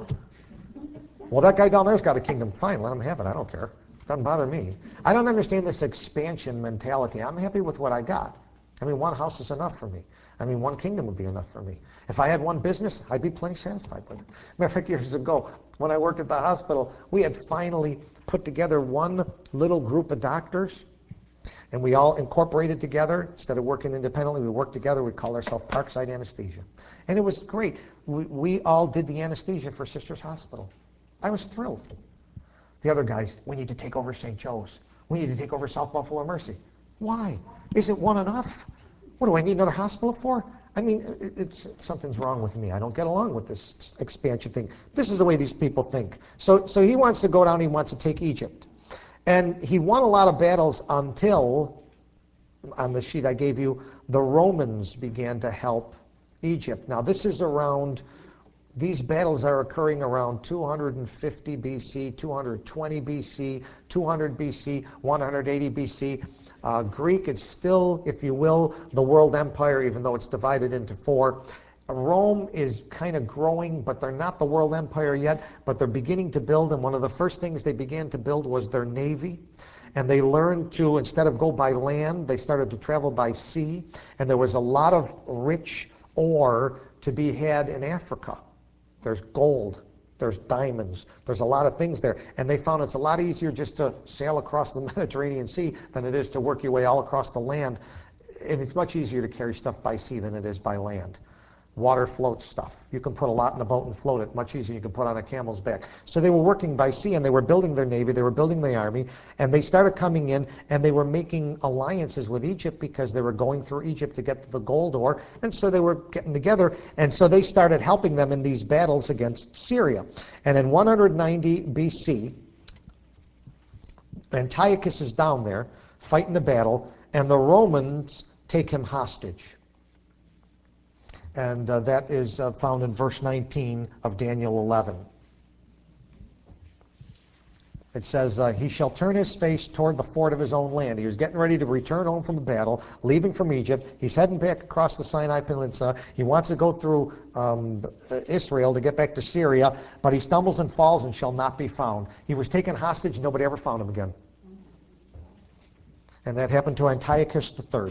Well, that guy down there's got a kingdom. Fine, let him have it, I don't care. Doesn't bother me. I don't understand this expansion mentality. I'm happy with what I got. I mean, one house is enough for me. I mean, one kingdom would be enough for me. If I had one business, I'd be plenty satisfied with it. Matter of fact, years ago, when I worked at the hospital, we had finally put together one little group of doctors, and we all incorporated together. Instead of working independently, we worked together. We called ourselves Parkside Anesthesia. And it was great. We, we all did the anesthesia for Sisters Hospital. I was thrilled. The other guys, we need to take over Saint Joe's. We need to take over South Buffalo Mercy. Why? Isn't one enough? What do I need another hospital for? I mean, it's, something's wrong with me. I don't get along with this expansion thing. This is the way these people think. So, so he wants to go down, he wants to take Egypt. And he won a lot of battles until, on the sheet I gave you, the Romans began to help Egypt. Now, this is around, these battles are occurring around two hundred fifty B C, two hundred twenty B C, two hundred B C, one hundred eighty B C. Uh, Greek is still, if you will, the world empire, even though it's divided into four. Rome is kind of growing, but they're not the world empire yet, but they're beginning to build, and one of the first things they began to build was their navy. And they learned to, instead of go by land, they started to travel by sea, and there was a lot of rich ore to be had in Africa. There's gold. There's diamonds. There's a lot of things there. And they found it's a lot easier just to sail across the Mediterranean Sea than it is to work your way all across the land. And it's much easier to carry stuff by sea than it is by land. Water floats stuff. You can put a lot in a boat and float it much easier than you can put on a camel's back. So they were working by sea, and they were building their navy, they were building the army, and they started coming in, and they were making alliances with Egypt because they were going through Egypt to get to the gold ore, and so they were getting together, and so they started helping them in these battles against Syria. And in one hundred ninety B C, Antiochus is down there fighting the battle, and the Romans take him hostage. And uh, that is uh, found in verse nineteen of Daniel eleven. It says, uh, he shall turn his face toward the fort of his own land. He was getting ready to return home from the battle, leaving from Egypt. He's heading back across the Sinai Peninsula. He wants to go through um, Israel to get back to Syria, but he stumbles and falls and shall not be found. He was taken hostage. Nobody ever found him again. And that happened to Antiochus the third.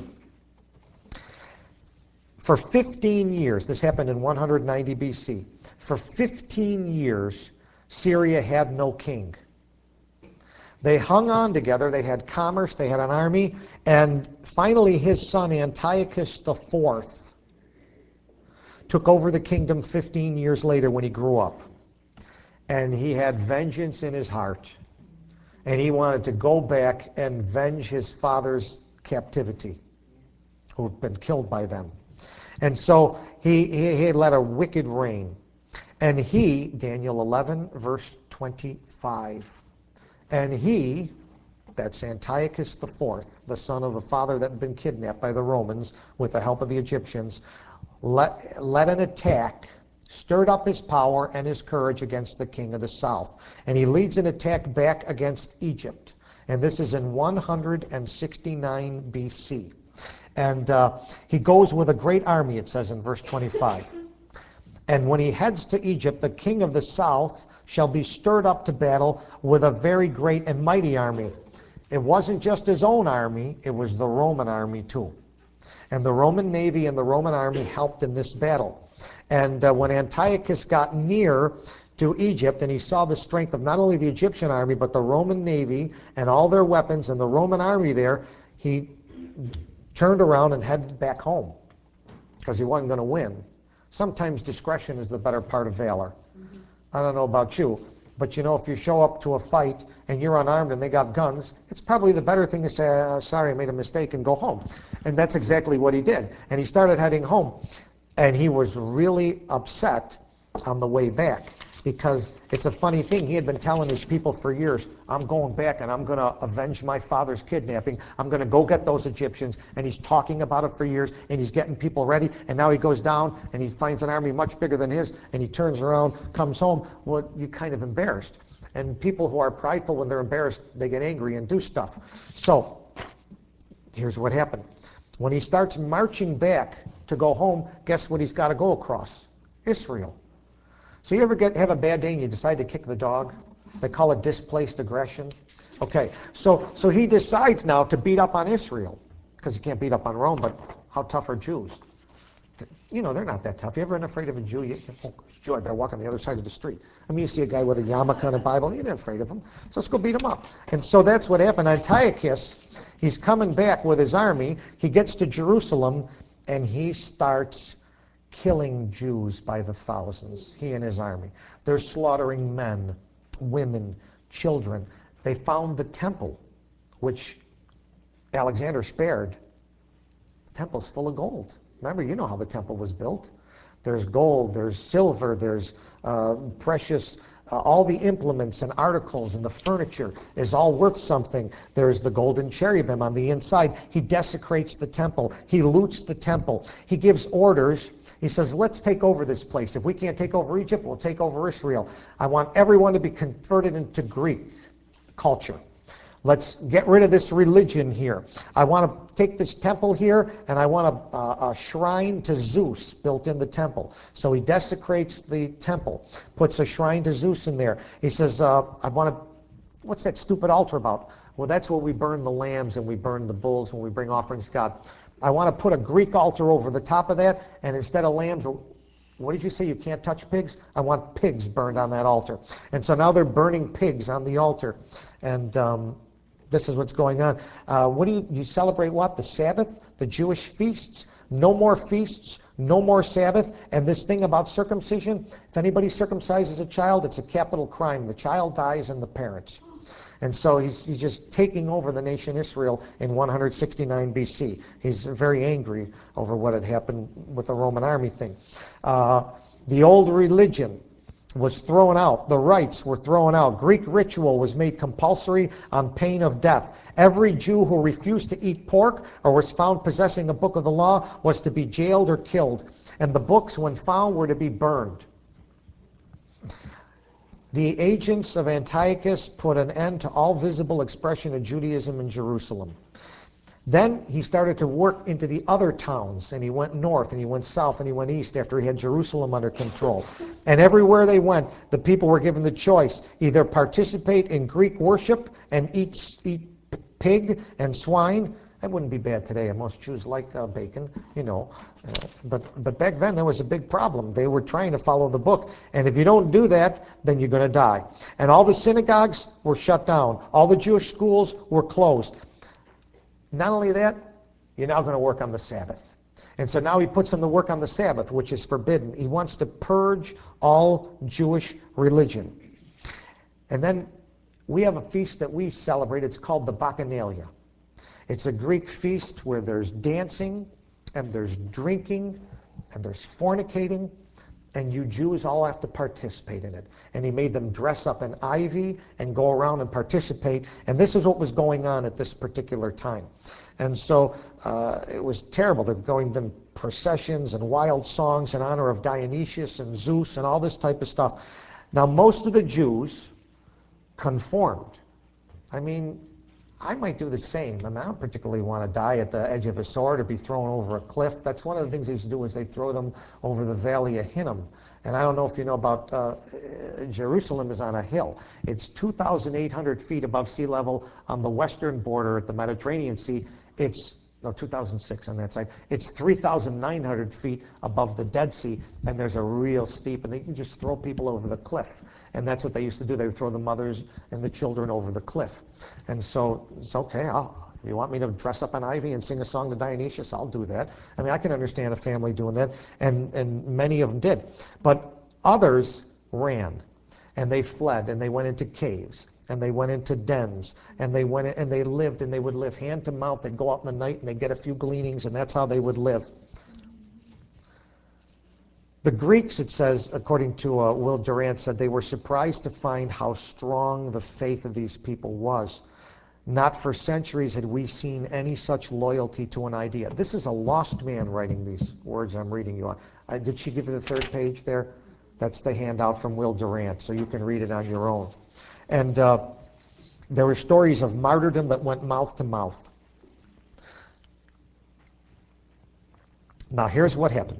For fifteen years, this happened in one hundred ninety B C. For fifteen years, Syria had no king. They hung on together. They had commerce. They had an army. And finally, his son, Antiochus the fourth, took over the kingdom fifteen years later when he grew up. And he had vengeance in his heart. And he wanted to go back and venge his father's captivity, who had been killed by them. And so he, he, he led a wicked reign. And he, Daniel eleven, verse twenty-five, and he that's Antiochus the Fourth, the son of the father that had been kidnapped by the Romans with the help of the Egyptians, led, led an attack, stirred up his power and his courage against the king of the south. And he leads an attack back against Egypt. And this is in one hundred sixty-nine B C. And uh, he goes with a great army, it says in verse twenty-five. And when he heads to Egypt, the king of the south shall be stirred up to battle with a very great and mighty army. It wasn't just his own army, it was the Roman army too. And the Roman navy and the Roman army helped in this battle. And uh, when Antiochus got near to Egypt and he saw the strength of not only the Egyptian army, but the Roman navy and all their weapons and the Roman army there, he turned around and headed back home because he wasn't going to win. Sometimes discretion is the better part of valor. Mm-hmm. I don't know about you, but you know, if you show up to a fight and you're unarmed and they got guns, it's probably the better thing to say, uh, sorry, I made a mistake, and go home. And that's exactly what he did. And he started heading home. And he was really upset on the way back, because it's a funny thing. He had been telling his people for years, I'm going back and I'm going to avenge my father's kidnapping. I'm going to go get those Egyptians. And he's talking about it for years, and he's getting people ready. And now he goes down and he finds an army much bigger than his, and he turns around, comes home. Well, you're kind of embarrassed. And people who are prideful, when they're embarrassed, they get angry and do stuff. So here's what happened. When he starts marching back to go home, guess what he's got to go across? Israel. So you ever get have a bad day and you decide to kick the dog? They call it displaced aggression. Okay, so so he decides now to beat up on Israel, because you can't beat up on Rome, but how tough are Jews? You know, they're not that tough. You ever been afraid of a Jew? You, oh, Jew, I better walk on the other side of the street. I mean, you see a guy with a yarmulke and a Bible, you're not afraid of him. So let's go beat him up. And so that's what happened. Antiochus, he's coming back with his army. He gets to Jerusalem, and he starts killing Jews by the thousands, he and his army. They're slaughtering men, women, children. They found the temple, which Alexander spared. The temple's full of gold. Remember, you know how the temple was built. There's gold, there's silver, there's uh, precious, uh, all the implements and articles and the furniture is all worth something. There's the golden cherubim on the inside. He desecrates the temple. He loots the temple. He gives orders. He says, let's take over this place. If we can't take over Egypt, we'll take over Israel. I want everyone to be converted into Greek culture. Let's get rid of this religion here. I want to take this temple here, and I want a, a, a shrine to Zeus built in the temple. So he desecrates the temple, puts a shrine to Zeus in there. He says, uh, I want to, what's that stupid altar about? Well, that's where we burn the lambs and we burn the bulls when we bring offerings to God. I want to put a Greek altar over the top of that, and instead of lambs, what did you say? You can't touch pigs? I want pigs burned on that altar. And so now they're burning pigs on the altar. And um, this is what's going on. Uh, what do you, you celebrate what? The Sabbath? The Jewish feasts? No more feasts, no more Sabbath. And this thing about circumcision, if anybody circumcises a child, it's a capital crime. The child dies and the parents. And so he's, he's just taking over the nation Israel in one hundred sixty-nine B C. He's very angry over what had happened with the Roman army thing. Uh, the old religion was thrown out. The rites were thrown out. Greek ritual was made compulsory on pain of death. Every Jew who refused to eat pork or was found possessing a book of the law was to be jailed or killed. And the books, when found, were to be burned. The agents of Antiochus put an end to all visible expression of Judaism in Jerusalem. Then he started to work into the other towns, and he went north, and he went south, and he went east after he had Jerusalem under control. And everywhere they went, the people were given the choice: either participate in Greek worship and eat, eat pig and swine. That wouldn't be bad today. Most Jews like uh, bacon, you know. Uh, but, but back then, there was a big problem. They were trying to follow the book. And if you don't do that, then you're going to die. And all the synagogues were shut down. All the Jewish schools were closed. Not only that, you're now going to work on the Sabbath. And so now he puts them to work on the Sabbath, which is forbidden. He wants to purge all Jewish religion. And then we have a feast that we celebrate. It's called the Bacchanalia. It's a Greek feast where there's dancing, and there's drinking, and there's fornicating, and you Jews all have to participate in it. And he made them dress up in ivy and go around and participate. And this is what was going on at this particular time. And so uh, it was terrible. They're going to processions and wild songs in honor of Dionysius and Zeus and all this type of stuff. Now, most of the Jews conformed. I mean, I might do the same. I mean, I don't particularly want to die at the edge of a sword or be thrown over a cliff. That's one of the things they used to do, is they throw them over the Valley of Hinnom. And I don't know if you know about, uh, Jerusalem is on a hill. It's two thousand eight hundred feet above sea level on the western border at the Mediterranean Sea. It's, no, two thousand six on that side. It's three thousand nine hundred feet above the Dead Sea, and there's a real steep, and they can just throw people over the cliff. And that's what they used to do. They would throw the mothers and the children over the cliff. And so it's okay, I'll, you want me to dress up in ivy and sing a song to Dionysius? I'll do that. I mean, I can understand a family doing that, and, and many of them did. But others ran, and they fled, and they went into caves, and they went into dens, and they went in, and they lived, and they would live hand to mouth. They'd go out in the night, and they'd get a few gleanings, and that's how they would live. The Greeks, it says, according to uh, Will Durant, said they were surprised to find how strong the faith of these people was. Not for centuries had we seen any such loyalty to an idea. This is a lost man writing these words I'm reading you on. Uh, did she give you the third page there? That's the handout from Will Durant, so you can read it on your own. And uh, there were stories of martyrdom that went mouth to mouth. Now, here's what happened.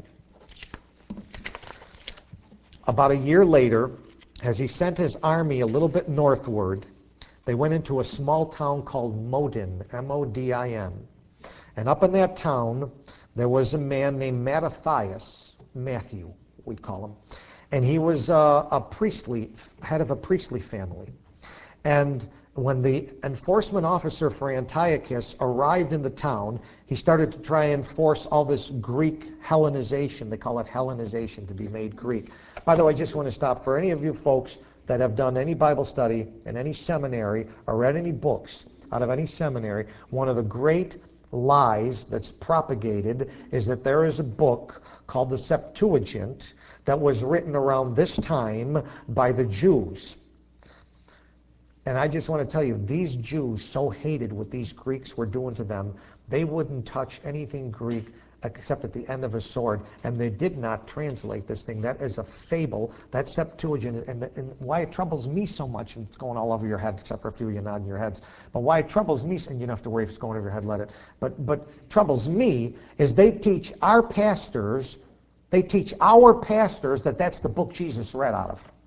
About a year later, as he sent his army a little bit northward, they went into a small town called Modin, M O D I N. And up in that town, there was a man named Mattathias, Matthew, we'd call him. And he was uh, a priestly, head of a priestly family. And when the enforcement officer for Antiochus arrived in the town, he started to try and force all this Greek Hellenization. They call it Hellenization, to be made Greek. By the way, I just want to stop. For any of you folks that have done any Bible study in any seminary or read any books out of any seminary, one of the great lies that's propagated is that there is a book called the Septuagint that was written around this time by the Jews. And I just want to tell you, these Jews so hated what these Greeks were doing to them, they wouldn't touch anything Greek except at the end of a sword, and they did not translate this thing. That is a fable. That Septuagint, and, the, and why it troubles me so much, and it's going all over your head, except for a few of you nodding your heads, but why it troubles me, and you don't have to worry if it's going over your head, let it, but, but troubles me is they teach our pastors, they teach our pastors that that's the book Jesus read out of.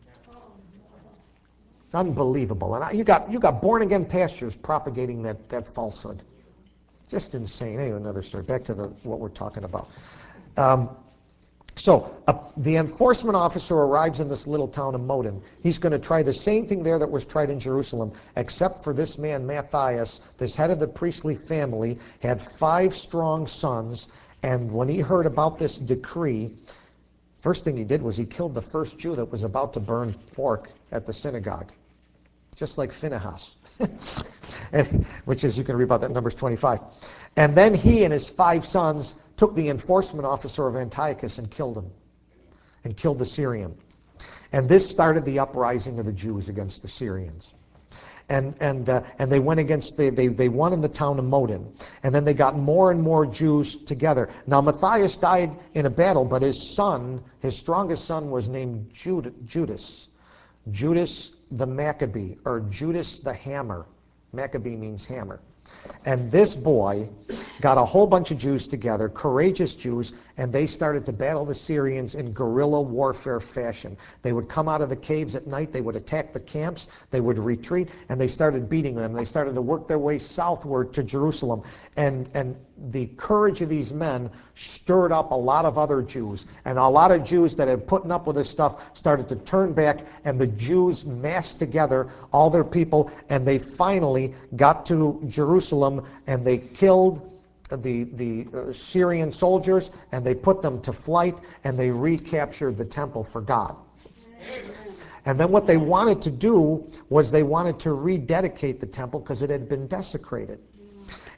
It's unbelievable. And I, you got you got born-again pastors propagating that, that falsehood. Just insane. Anyway, another story. Back to the what we're talking about. Um, so uh, the enforcement officer arrives in this little town of Modin. He's going to try the same thing there that was tried in Jerusalem, except for this man, Matthias, this head of the priestly family, had five strong sons, and when he heard about this decree, first thing he did was he killed the first Jew that was about to burn pork at the synagogue. Just like Phinehas, and, which is, you can read about that in Numbers twenty-five. And then he and his five sons took the enforcement officer of Antiochus and killed him, and killed the Syrian. And this started the uprising of the Jews against the Syrians. And and uh, and they went against, the, they, they won in the town of Modin. And then they got more and more Jews together. Now Matthias died in a battle, but his son, his strongest son, was named Jude, Judas. Judas the Maccabee, or Judas the Hammer. Maccabee means hammer. And this boy got a whole bunch of Jews together, courageous Jews, and they started to battle the Syrians in guerrilla warfare fashion. They would come out of the caves at night, they would attack the camps, they would retreat, and they started beating them. They started to work their way southward to Jerusalem. And, and the courage of these men stirred up a lot of other Jews. And a lot of Jews that had put up with this stuff started to turn back, and the Jews massed together all their people, and they finally got to Jerusalem, and they killed the, the uh, Syrian soldiers, and they put them to flight, and they recaptured the temple for God. And then what they wanted to do was they wanted to rededicate the temple because it had been desecrated.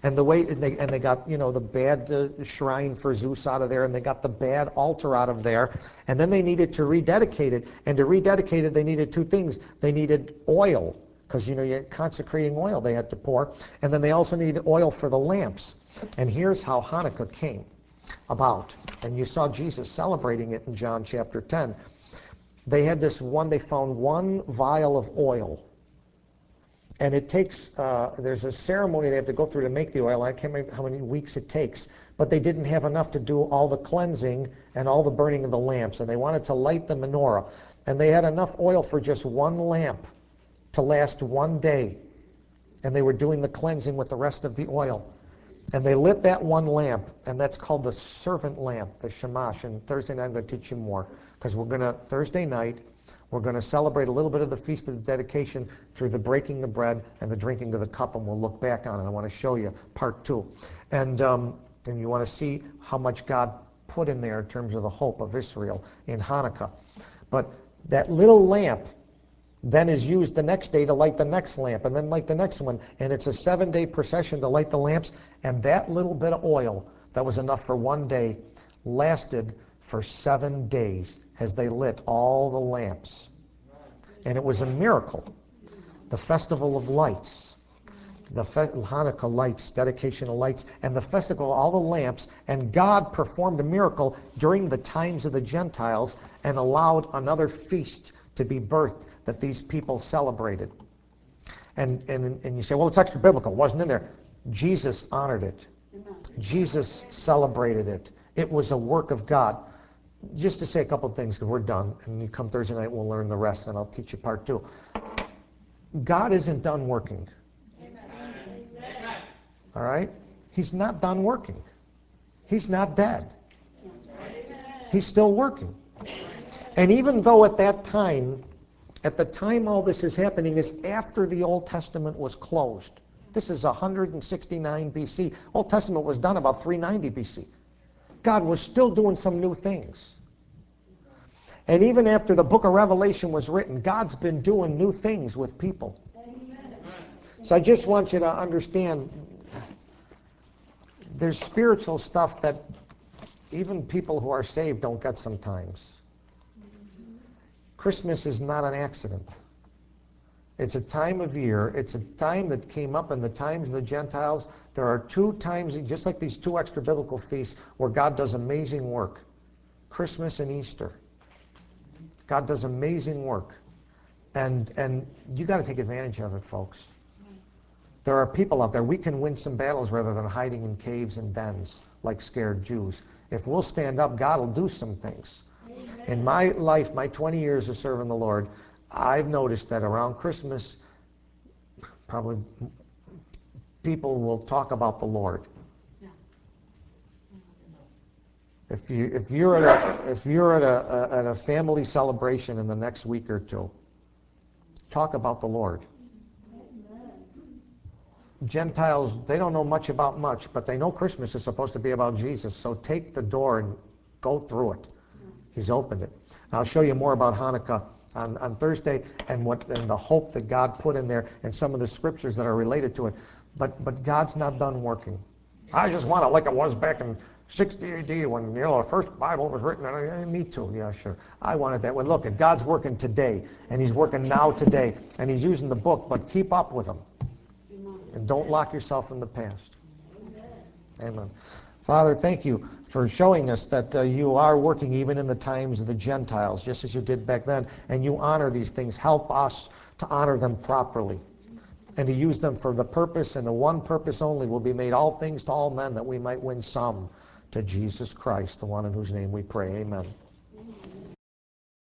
And the way and they and they got, you know, the bad uh, shrine for Zeus out of there, and they got the bad altar out of there, and then they needed to rededicate it. And to rededicate it, they needed two things. They needed oil, because, you know, you're consecrating oil they had to pour, and then they also needed oil for the lamps. And here's how Hanukkah came about. And you saw Jesus celebrating it in John chapter ten. They had this one, they found one vial of oil. And it takes, uh, there's a ceremony they have to go through to make the oil. I can't remember how many weeks it takes. But they didn't have enough to do all the cleansing and all the burning of the lamps. And they wanted to light the menorah. And they had enough oil for just one lamp to last one day. And they were doing the cleansing with the rest of the oil. And they lit that one lamp, and that's called the servant lamp, the shamash. And Thursday night I'm going to teach you more, because we're going to, Thursday night, we're going to celebrate a little bit of the Feast of the Dedication through the breaking of bread and the drinking of the cup, and we'll look back on it. I want to show you part two. And, um, and you want to see how much God put in there in terms of the hope of Israel in Hanukkah. But that little lamp then is used the next day to light the next lamp, and then light the next one. And it's a seven-day procession to light the lamps. And that little bit of oil that was enough for one day lasted for seven days as they lit all the lamps. And it was a miracle. The Festival of Lights, the Fe- Hanukkah lights, dedication of lights, and the festival of all the lamps. And God performed a miracle during the times of the Gentiles and allowed another feast to be birthed that these people celebrated. And, and, and you say, well, it's extra biblical. It wasn't in there. Jesus honored it. Jesus celebrated it. It was a work of God. Just to say a couple of things, because we're done, and you come Thursday night, we'll learn the rest, and I'll teach you part two. God isn't done working. Amen. All right? He's not done working. He's not dead. He's still working. And even though at that time, at the time all this is happening is after the Old Testament was closed. This is one hundred sixty-nine B C. Old Testament was done about three ninety B C. God was still doing some new things. And even after the book of Revelation was written, God's been doing new things with people. Amen. So I just want you to understand, there's spiritual stuff that even people who are saved don't get sometimes. Christmas is not an accident. It's a time of year. It's a time that came up in the times of the Gentiles. There are two times, just like these two extra biblical feasts, where God does amazing work. Christmas and Easter. God does amazing work. And, and you got to take advantage of it, folks. There are people out there. We can win some battles rather than hiding in caves and dens like scared Jews. If we'll stand up, God will do some things. In my life, my twenty years of serving the Lord, I've noticed that around Christmas, probably people will talk about the Lord. If you if you're at a if you're at a, a at a family celebration in the next week or two, talk about the Lord. Gentiles, they don't know much about much, but they know Christmas is supposed to be about Jesus. So take the door and go through it. He's opened it. I'll show you more about Hanukkah on, on Thursday and what and the hope that God put in there and some of the scriptures that are related to it. But but God's not done working. I just want it like it was back in sixty A D when, you know, the first Bible was written. And I, me too. Yeah, sure. I wanted that way. Look, God's working today, and He's working now today, and He's using the book. But keep up with Him, and don't lock yourself in the past. Amen. Amen. Father, thank you for showing us that uh, you are working even in the times of the Gentiles, just as you did back then, and you honor these things. Help us to honor them properly and to use them for the purpose, and the one purpose only will be made all things to all men, that we might win some to Jesus Christ, the one in whose name we pray. Amen.